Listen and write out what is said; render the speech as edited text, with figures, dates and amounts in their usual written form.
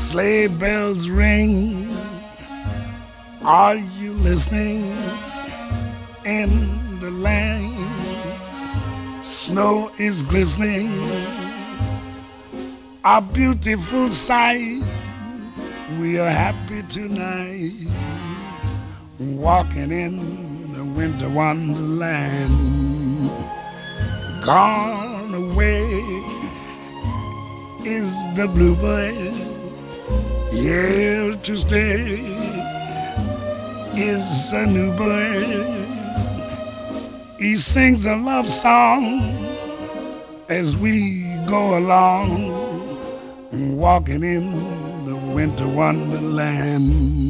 Sleigh bells ring. Are you listening? In the lane, snow is glistening. A beautiful sight. We are happy tonight, walking in the winter wonderland. Gone away is the bluebird, here to stay is a new bird. He sings a love song as we go along, walking in the winter wonderland.